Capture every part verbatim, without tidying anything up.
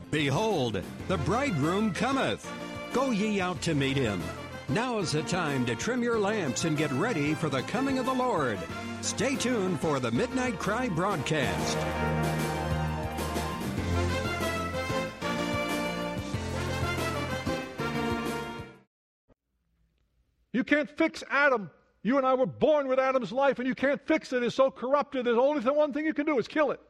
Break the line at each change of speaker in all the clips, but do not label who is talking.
Behold, the bridegroom cometh. Go ye out to meet him. Now is the time to trim your lamps and get ready for the coming of the Lord. Stay tuned for the Midnight Cry broadcast.
You can't fix Adam. You and I were born with Adam's life, and you can't fix it. It's so corrupted. There's only the one thing you can do is kill it.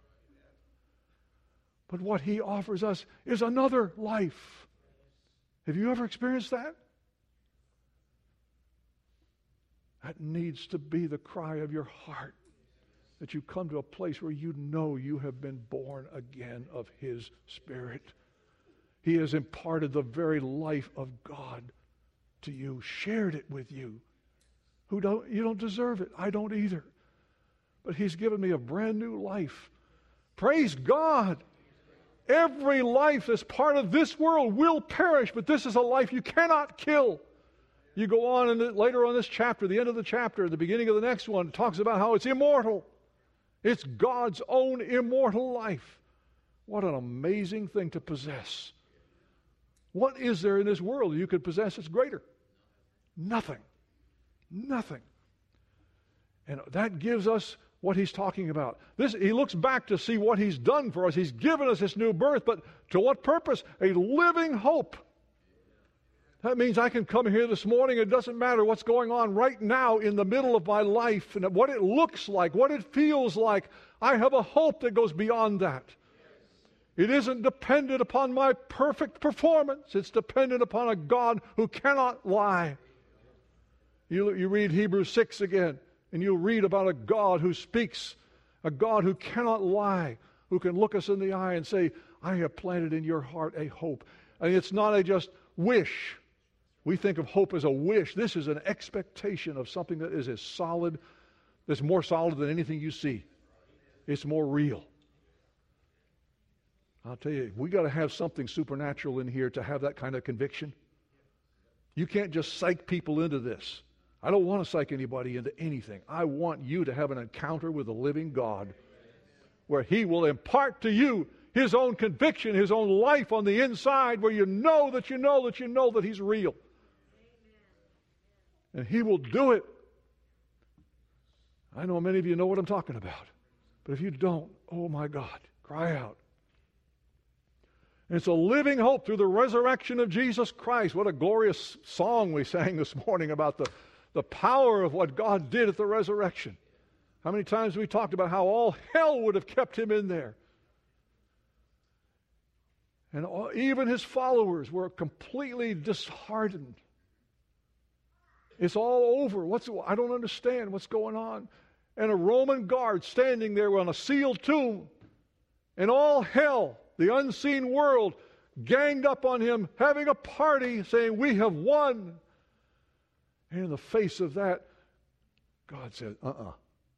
But what he offers us is another life. Have you ever experienced that? That needs to be the cry of your heart, that you come to a place where you know you have been born again of his Spirit. He has imparted the very life of God to you, shared it with you. Who don't you don't deserve it. I don't either. But he's given me a brand new life. Praise God. Every life that's part of this world will perish, but this is a life you cannot kill. You go on and later on this chapter, the end of the chapter, the beginning of the next one, it talks about how it's immortal. It's God's own immortal life. What an amazing thing to possess. What is there in this world you could possess that's greater? Nothing. Nothing. And that gives us what he's talking about. This, he looks back to see what he's done for us. He's given us this new birth, but to what purpose? A living hope. That means I can come here this morning. It doesn't matter what's going on right now in the middle of my life and what it looks like, what it feels like. I have a hope that goes beyond that. It isn't dependent upon my perfect performance. It's dependent upon a God who cannot lie. You, you read Hebrews six again, and you'll read about a God who speaks, a God who cannot lie, who can look us in the eye and say, I have planted in your heart a hope. And it's not a just wish. We think of hope as a wish. This is an expectation of something that is as solid, that's more solid than anything you see. It's more real. I'll tell you, we got to have something supernatural in here to have that kind of conviction. You can't just psych people into this. I don't want to psych anybody into anything. I want you to have an encounter with the living God where he will impart to you his own conviction, his own life on the inside, where you know that you know that you know that he's real. And he will do it. I know many of you know what I'm talking about. But if you don't, oh my God, cry out. And it's a living hope through the resurrection of Jesus Christ. What a glorious song we sang this morning about the, the power of what God did at the resurrection. How many times we talked about how all hell would have kept him in there. And all, even his followers were completely disheartened. It's all over. What's I don't understand what's going on. And a Roman guard standing there on a sealed tomb. And all hell, the unseen world, ganged up on him, having a party, saying, we have won. And in the face of that, God said, uh-uh.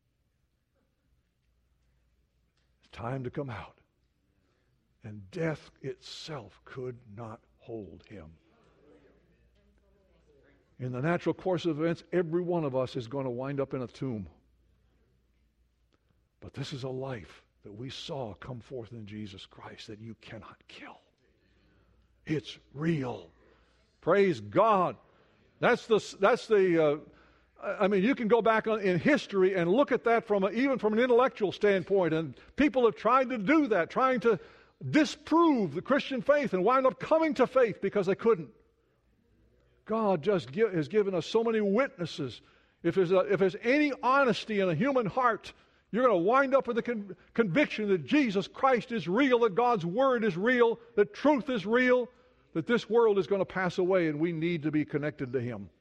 It's time to come out. And death itself could not hold him. In the natural course of events, every one of us is going to wind up in a tomb. But this is a life that we saw come forth in Jesus Christ that you cannot kill. It's real. Praise God. That's the, that's the uh, I mean, you can go back on, in history and look at that from a, even from an intellectual standpoint, and people have tried to do that, trying to disprove the Christian faith and wind up coming to faith because they couldn't. God just give, has given us so many witnesses. If there's, a, if there's any honesty in a human heart, you're going to wind up with the con- conviction that Jesus Christ is real, that God's Word is real, that truth is real, that this world is going to pass away and we need to be connected to Him.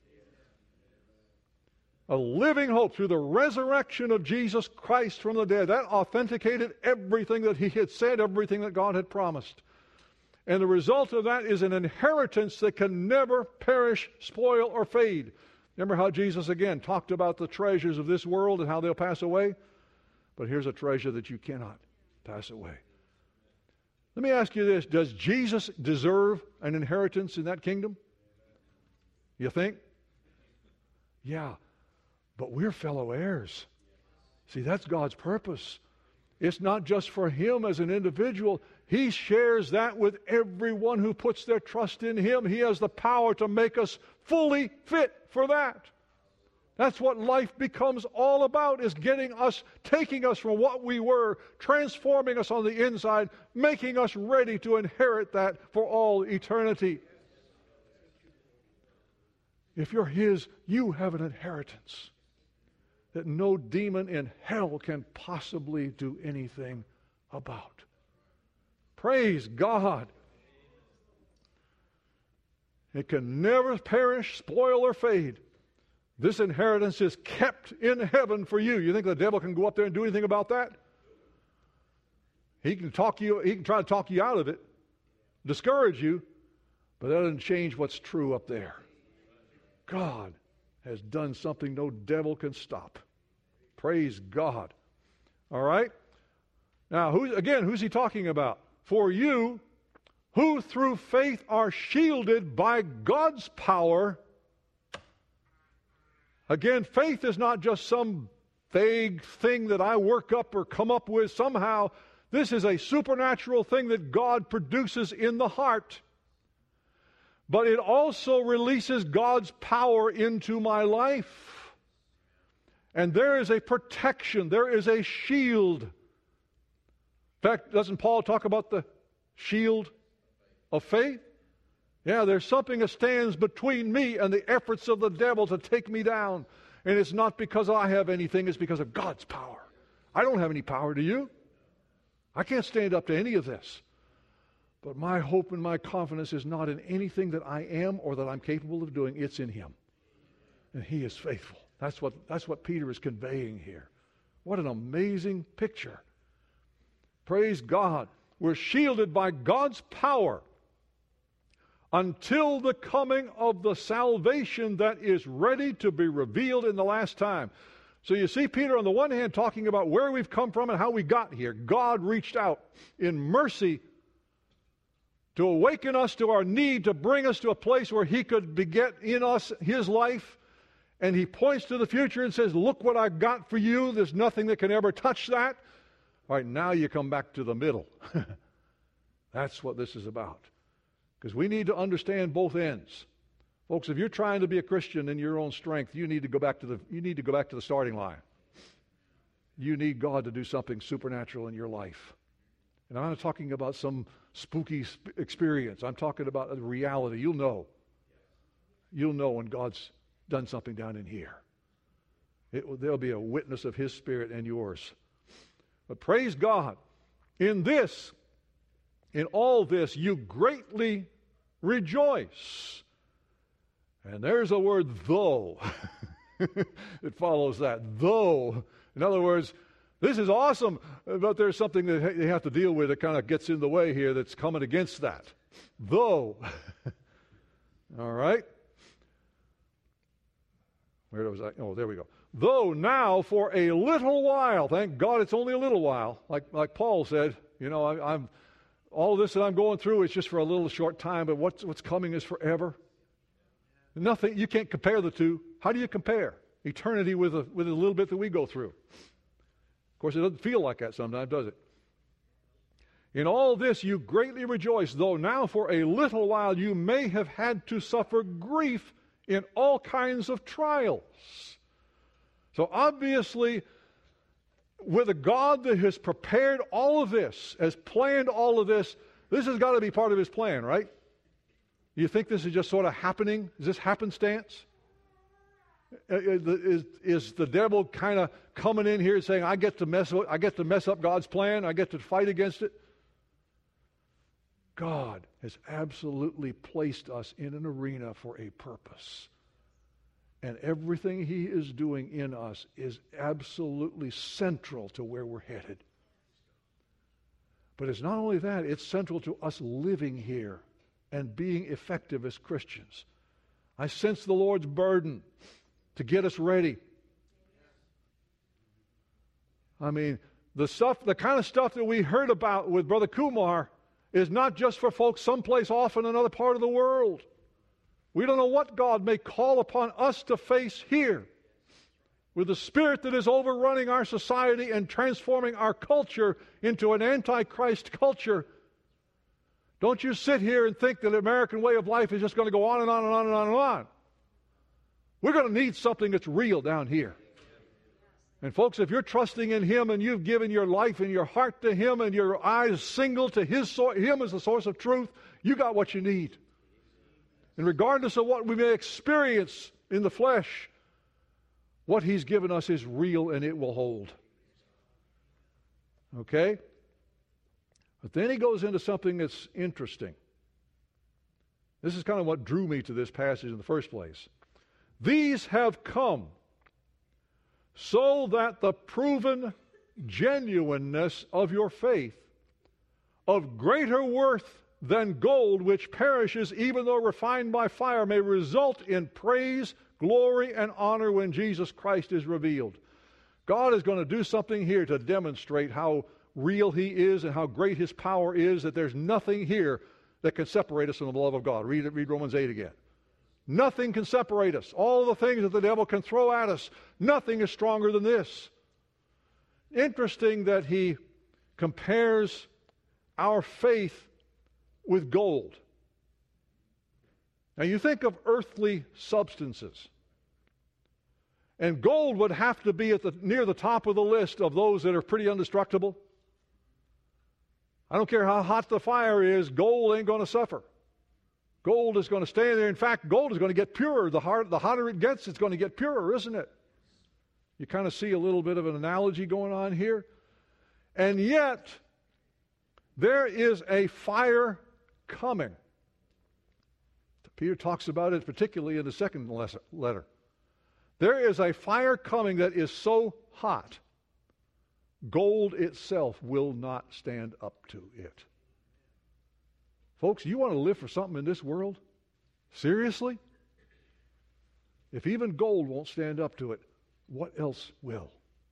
A living hope through the resurrection of Jesus Christ from the dead. That authenticated everything that He had said, everything that God had promised. And the result of that is an inheritance that can never perish, spoil, or fade. Remember how Jesus, again, talked about the treasures of this world and how they'll pass away? But here's a treasure that you cannot pass away. Let me ask you this. Does Jesus deserve an inheritance in that kingdom? You think? Yeah. But we're fellow heirs. See, that's God's purpose. It's not just for Him as an individual. He shares that with everyone who puts their trust in Him. He has the power to make us fully fit for that. That's what life becomes all about, is getting us, taking us from what we were, transforming us on the inside, making us ready to inherit that for all eternity. If you're His, you have an inheritance that no demon in hell can possibly do anything about. Praise God. It can never perish, spoil, or fade. This inheritance is kept in heaven for you. You think the devil can go up there and do anything about that? He can talk you, he can try to talk you out of it, discourage you, but that doesn't change what's true up there. God has done something no devil can stop. Praise God. All right? Now, who, again, who's he talking about? For you, who through faith are shielded by God's power. Again, faith is not just some vague thing that I work up or come up with somehow. This is a supernatural thing that God produces in the heart. But it also releases God's power into my life. And there is a protection. There is a shield. In fact, doesn't Paul talk about the shield of faith? Yeah, there's something that stands between me and the efforts of the devil to take me down. And it's not because I have anything, it's because of God's power. I don't have any power, do you? I can't stand up to any of this. But my hope and my confidence is not in anything that I am or that I'm capable of doing. It's in Him. And He is faithful. That's what, that's what Peter is conveying here. What an amazing picture. Praise God. We're shielded by God's power until the coming of the salvation that is ready to be revealed in the last time. So you see Peter on the one hand talking about where we've come from and how we got here. God reached out in mercy to awaken us to our need, to bring us to a place where He could beget in us His life. And He points to the future and says, look what I've got for you. There's nothing that can ever touch that. All right, now you come back to the middle. That's what this is about. Because we need to understand both ends. Folks, if you're trying to be a Christian in your own strength, you need to go back to the you need to go back to the starting line. You need God to do something supernatural in your life. And I'm not talking about some spooky experience. I'm talking about a reality. You'll know. You'll know when God's done something down in here. It will, there'll be a witness of His Spirit and yours. But praise God. In this, in all this, you greatly rejoice. And there's a word, though. It follows that. Though. In other words, this is awesome, but there's something that you have to deal with that kind of gets in the way here that's coming against that. Though. All right? Where was I? Oh, there we go. Though now for a little while, thank God it's only a little while, like, like Paul said, you know, I, I'm all this that I'm going through is just for a little short time, but what's, what's coming is forever. Nothing, you can't compare the two. How do you compare eternity with a, with a little bit that we go through? Of course, it doesn't feel like that sometimes, does it? In all this you greatly rejoice, though now for a little while you may have had to suffer grief in all kinds of trials. So obviously, with a God that has prepared all of this, has planned all of this, this has got to be part of His plan, right? You think this is just sort of happening? Is this happenstance? Is, is the devil kind of coming in here and saying, I get to mess up, I get to mess up God's plan, I get to fight against it? God has absolutely placed us in an arena for a purpose. And everything He is doing in us is absolutely central to where we're headed. But it's not only that, it's central to us living here and being effective as Christians. I sense the Lord's burden to get us ready. I mean, the stuff, the kind of stuff that we heard about with Brother Kumar is not just for folks someplace off in another part of the world. We don't know what God may call upon us to face here. With the spirit that is overrunning our society and transforming our culture into an antichrist culture, Don't you sit here and think that the American way of life is just going to go on and on and on and on and on. We're going to need something that's real down here. And folks, if you're trusting in Him and you've given your life and your heart to Him and your eyes single to His so- Him as the source of truth, you got what you need. And regardless of what we may experience in the flesh, what He's given us is real and it will hold. Okay? But then he goes into something that's interesting. This is kind of what drew me to this passage in the first place. These have come so that the proven genuineness of your faith, of greater worth than gold which perishes even though refined by fire, may result in praise, glory, and honor when Jesus Christ is revealed. God is going to do something here to demonstrate how real He is and how great His power is, that there's nothing here that can separate us from the love of God. Read it, read Romans eight again. Nothing can separate us. All the things that the devil can throw at us, nothing is stronger than this. Interesting that he compares our faith with gold. Now you think of earthly substances. And gold would have to be at the, near the top of the list of those that are pretty indestructible. I don't care how hot the fire is, gold ain't going to suffer. Gold is going to stay there. In fact, gold is going to get purer. The, hard, the hotter it gets, it's going to get purer, isn't it? You kind of see a little bit of an analogy going on here. And yet, there is a fire coming. Peter talks about it particularly in the second letter. There is a fire coming that is so hot, gold itself will not stand up to it. Folks, you want to live for something in this world? Seriously? If even gold won't stand up to it, what else will?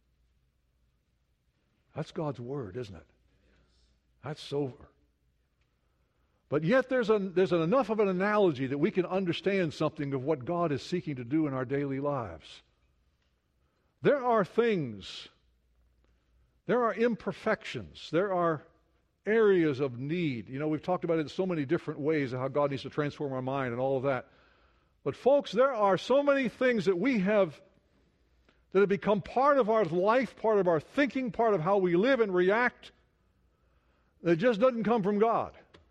That's God's word, isn't it? That's sober. But yet there's, a, there's an enough of an analogy that we can understand something of what God is seeking to do in our daily lives. There are things, there are imperfections, there are areas of need. You know, we've talked about it in so many different ways of how God needs to transform our mind and all of that. But folks, there are so many things that we have that have become part of our life, part of our thinking, part of how we live and react, that just doesn't come from God.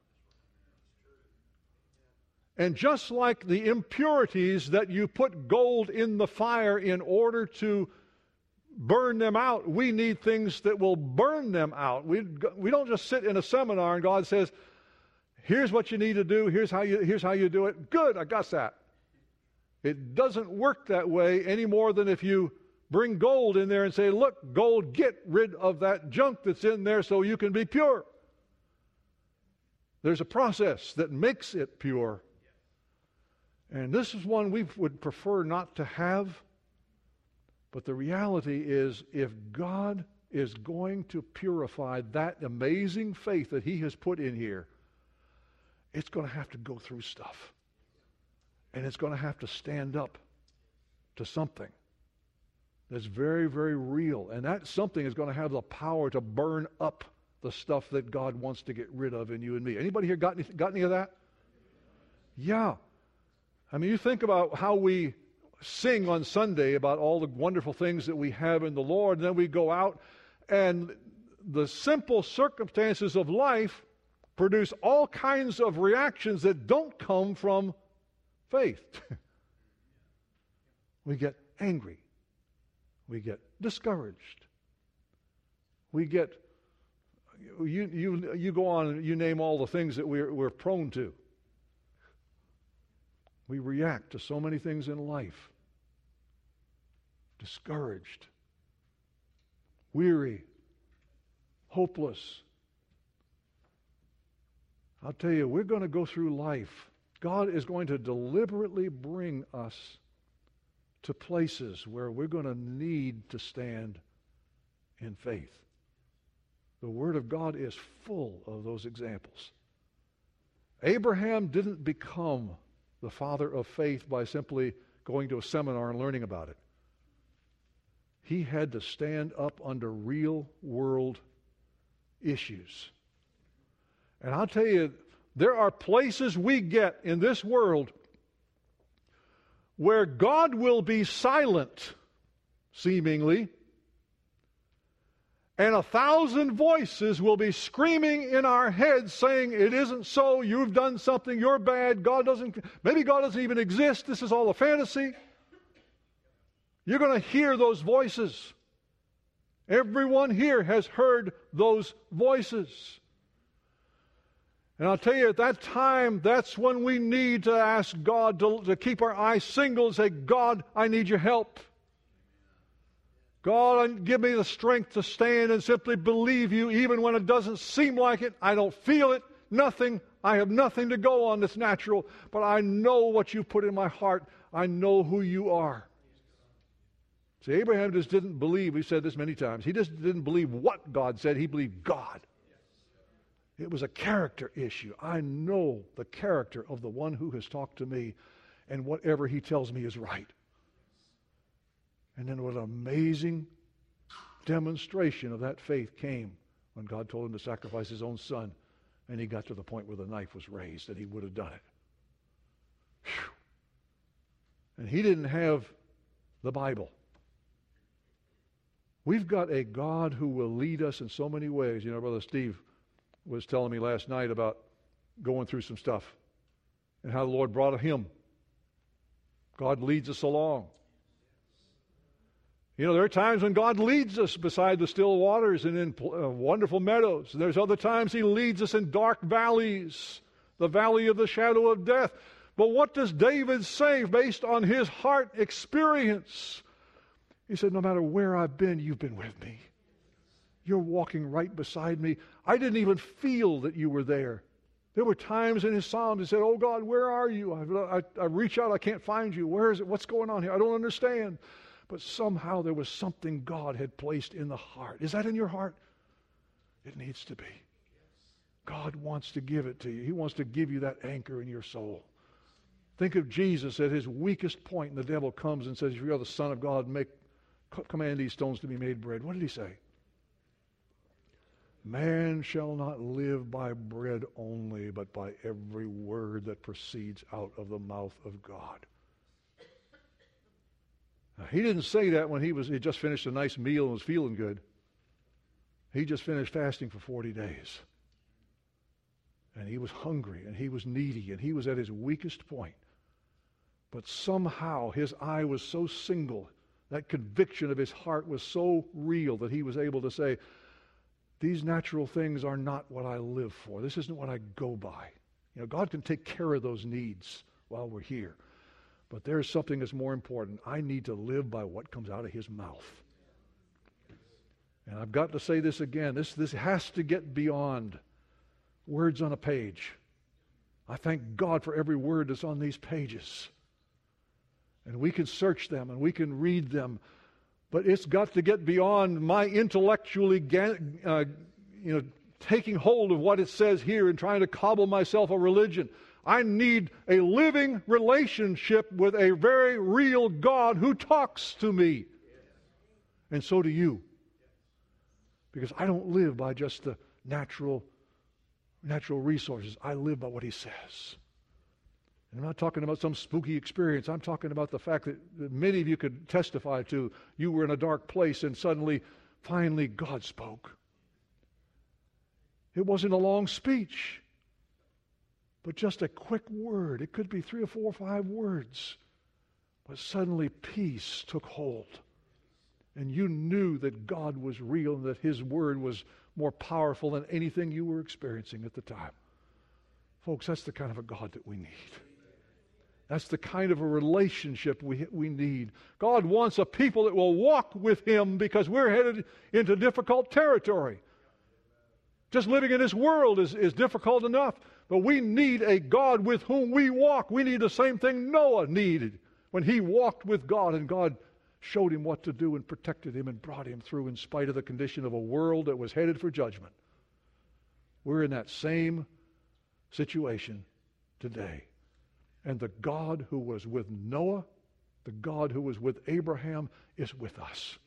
And just like the impurities that you put gold in the fire in order to burn them out, we need things that will burn them out. We, we don't just sit in a seminar and God says, here's what you need to do, here's how you, here's how you do it. Good, I got that. It doesn't work that way any more than if you bring gold in there and say, look, gold, get rid of that junk that's in there so you can be pure. There's a process that makes it pure. And this is one we would prefer not to have. But the reality is, if God is going to purify that amazing faith that He has put in here, it's going to have to go through stuff. And it's going to have to stand up to something that's very, very real. And that something is going to have the power to burn up the stuff that God wants to get rid of in you and me. Anybody here got any, got any of that? Yeah. I mean, you think about how we sing on Sunday about all the wonderful things that we have in the Lord, and then we go out and the simple circumstances of life produce all kinds of reactions that don't come from faith. We get angry. We get discouraged. We get, you, you, you go on and you name all the things that we're, we're prone to. We react to so many things in life. Discouraged, weary, hopeless. I'll tell you, we're going to go through life. God is going to deliberately bring us to places where we're going to need to stand in faith. The Word of God is full of those examples. Abraham didn't become the father of faith by simply going to a seminar and learning about it. He had to stand up under real world issues. And I'll tell you, There are places we get in this world where God will be silent, seemingly, and a thousand voices will be screaming in our heads saying, it isn't so, you've done something, you're bad, God doesn't, maybe God doesn't even exist, this is all a fantasy. You're going to hear those voices. Everyone here has heard those voices. And I'll tell you, at that time, that's when we need to ask God to, to keep our eyes single and say, God, I need your help. God, give me the strength to stand and simply believe you even when it doesn't seem like it. I don't feel it, nothing. I have nothing to go on that's natural, but I know what you put in my heart. I know who you are. See, Abraham just didn't believe, we've said this many times, he just didn't believe what God said, he believed God. It was a character issue. I know the character of the one who has talked to me, and whatever he tells me is right. And then what an amazing demonstration of that faith came when God told him to sacrifice his own son, and he got to the point where the knife was raised, that he would have done it. Whew. And he didn't have the Bible. We've got a God who will lead us in so many ways. You know, Brother Steve was telling me last night about going through some stuff and how the Lord brought him. God leads us along. You know, there are times when God leads us beside the still waters and in uh, wonderful meadows. And there's other times he leads us in dark valleys, the valley of the shadow of death. But what does David say based on his heart experience? He said, no matter where I've been, you've been with me. You're walking right beside me. I didn't even feel that you were there. There were times in his psalm he said, oh God, where are you? I, I, I reach out, I can't find you. Where is it? What's going on here? I don't understand. But somehow there was something God had placed in the heart. Is that in your heart? It needs to be. God wants to give it to you. He wants to give you that anchor in your soul. Think of Jesus at his weakest point, and the devil comes and says, if you're the Son of God, make command these stones to be made bread. What did he say? Man shall not live by bread only, but by every word that proceeds out of the mouth of God. Now, he didn't say that when he was he just finished a nice meal and was feeling good. He just finished fasting for forty days. And he was hungry, and he was needy, and he was at his weakest point. But somehow his eye was so single, that conviction of his heart was so real that he was able to say, these natural things are not what I live for. This isn't what I go by. You know, God can take care of those needs while we're here. But there's something that's more important. I need to live by what comes out of his mouth. And I've got to say this again. This, this has to get beyond words on a page. I thank God for every word that's on these pages. And we can search them and we can read them. But it's got to get beyond my intellectually uh, you know, taking hold of what it says here and trying to cobble myself a religion. I need a living relationship with a very real God who talks to me. And so do you. Because I don't live by just the natural, natural resources. I live by what he says. And I'm not talking about some spooky experience. I'm talking about the fact that, that many of you could testify to. You were in a dark place and suddenly, finally, God spoke. It wasn't a long speech, but just a quick word. It could be three or four or five words. But suddenly peace took hold. And you knew that God was real and that his word was more powerful than anything you were experiencing at the time. Folks, that's the kind of a God that we need. That's the kind of a relationship we, we need. God wants a people that will walk with him because we're headed into difficult territory. Just living in this world is, is difficult enough. But we need a God with whom we walk. We need the same thing Noah needed when he walked with God, and God showed him what to do and protected him and brought him through in spite of the condition of a world that was headed for judgment. We're in that same situation today. And the God who was with Noah, the God who was with Abraham, is with us.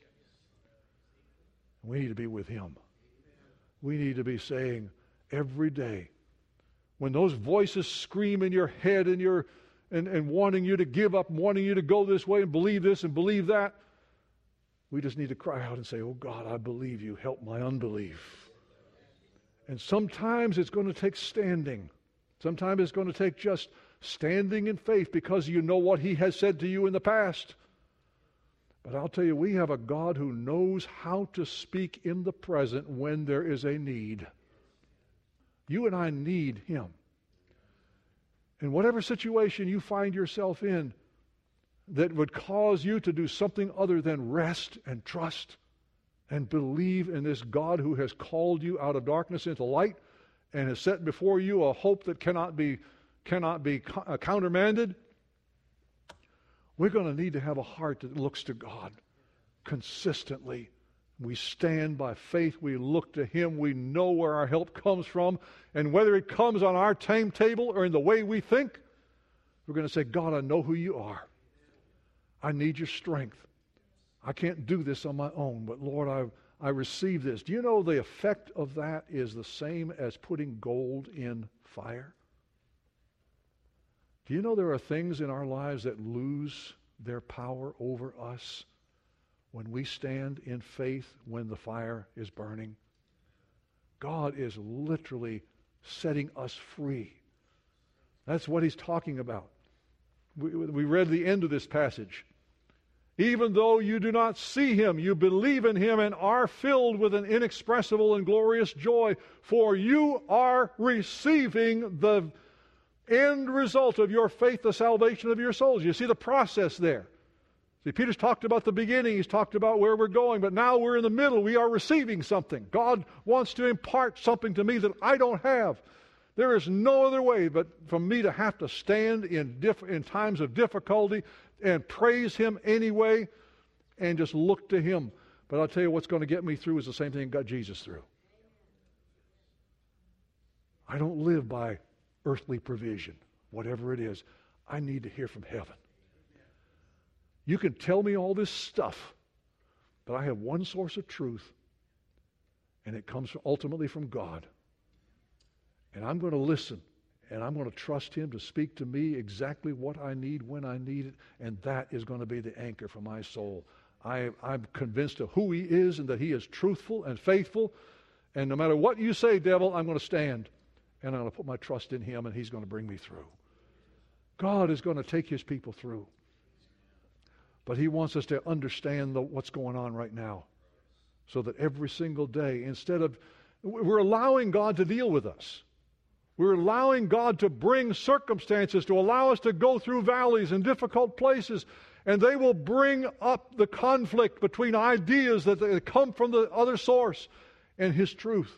We need to be with him. We need to be saying every day, when those voices scream in your head and, you're, and, and wanting you to give up, wanting you to go this way and believe this and believe that, we just need to cry out and say, oh God, I believe you. Help my unbelief. And sometimes it's going to take standing. Sometimes it's going to take just standing in faith because you know what He has said to you in the past. But I'll tell you, we have a God who knows how to speak in the present when there is a need. You and I need Him. In whatever situation you find yourself in that would cause you to do something other than rest and trust and believe in this God who has called you out of darkness into light and has set before you a hope that cannot be, cannot be countermanded, we're going to need to have a heart that looks to God consistently. We stand by faith. We look to Him. We know where our help comes from. And whether it comes on our timetable or in the way we think, we're going to say, God, I know who you are. I need your strength. I can't do this on my own, but Lord, I, I receive this. Do you know the effect of that is the same as putting gold in fire? Do you know there are things in our lives that lose their power over us when we stand in faith when the fire is burning? God is literally setting us free. That's what He's talking about. We, we read the end of this passage. Even though you do not see Him, you believe in Him and are filled with an inexpressible and glorious joy, for you are receiving the end result of your faith, the salvation of your souls. You see the process there. See, Peter's talked about the beginning. He's talked about where we're going. But now we're in the middle. We are receiving something. God wants to impart something to me that I don't have. There is no other way but for me to have to stand in, diff- in times of difficulty and praise Him anyway and just look to Him. But I'll tell you what's going to get me through is the same thing that got Jesus through. I don't live by earthly provision, whatever it is. I need to hear from heaven. You can tell me all this stuff, but I have one source of truth, and it comes ultimately from God. And I'm going to listen, and I'm going to trust Him to speak to me exactly what I need when I need it, and that is going to be the anchor for my soul. I, I'm convinced of who He is and that He is truthful and faithful, and no matter what you say, devil, I'm going to stand, and I'm going to put my trust in Him, and He's going to bring me through. God is going to take His people through. But He wants us to understand the, what's going on right now, so that every single day, instead of, we're allowing God to deal with us. We're allowing God to bring circumstances to allow us to go through valleys and difficult places, and they will bring up the conflict between ideas that they come from the other source and His truth.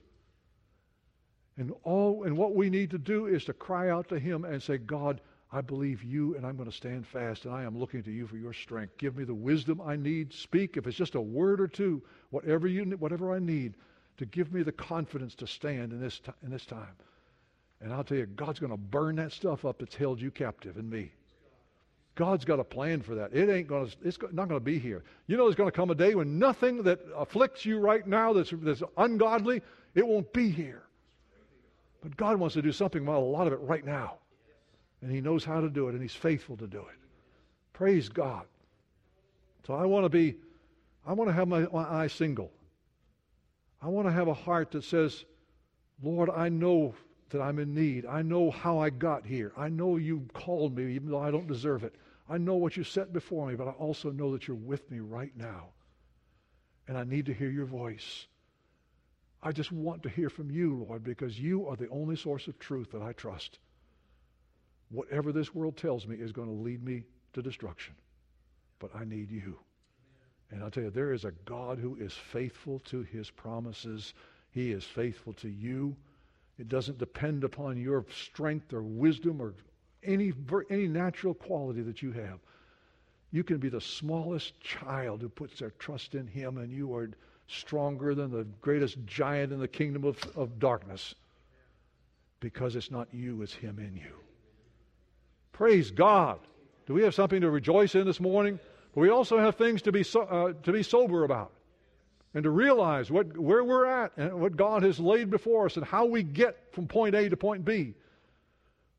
And all and what we need to do is to cry out to Him and say, God, I believe you, and I'm going to stand fast, and I am looking to you for your strength. Give me the wisdom I need. Speak, if it's just a word or two, whatever you whatever I need, to give me the confidence to stand in this t- in this time. And I'll tell you, God's going to burn that stuff up that's held you captive in me. God's got a plan for that. It ain't going to, it's not going to be here. You know there's going to come a day when nothing that afflicts you right now that's, that's ungodly, it won't be here. But God wants to do something about a lot of it right now. And He knows how to do it, and He's faithful to do it. Praise God. So I want to be, I want to have my, my eye single. I want to have a heart that says, Lord, I know that I'm in need. I know how I got here. I know you called me even though I don't deserve it. I know what you set before me, but I also know that you're with me right now. And I need to hear your voice. I just want to hear from you, Lord, because you are the only source of truth that I trust. Whatever this world tells me is going to lead me to destruction. But I need you. And I'll tell you, there is a God who is faithful to His promises. He is faithful to you. It doesn't depend upon your strength or wisdom or any, any natural quality that you have. You can be the smallest child who puts their trust in Him, and you are stronger than the greatest giant in the kingdom of, of darkness, because it's not you, it's Him in you. Praise God. Do we have something to rejoice in this morning? But we also have things to be so, uh, to be sober about, and to realize what where we're at and what God has laid before us and how we get from point A to point B.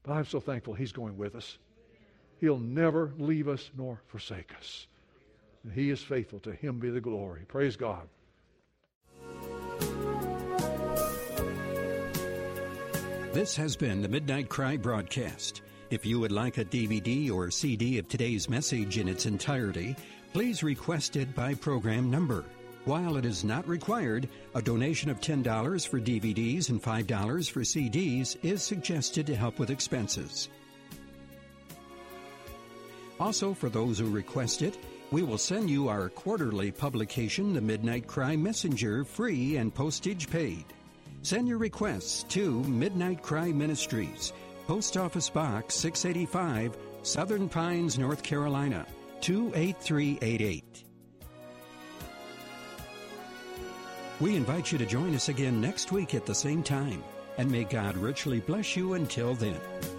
But I'm so thankful He's going with us. He'll never leave us nor forsake us. And He is faithful. To Him be the glory. Praise God.
This has been the Midnight Cry broadcast. If you would like a D V D or C D of today's message in its entirety, please request it by program number. While it is not required, a donation of ten dollars for D V Ds and five dollars for C Ds is suggested to help with expenses. Also, for those who request it, we will send you our quarterly publication, The Midnight Cry Messenger, free and postage paid. Send your requests to Midnight Cry Ministries, Post Office Box six eighty-five, Southern Pines, North Carolina, two eight three eight eight. We invite you to join us again next week at the same time, and may God richly bless you until then.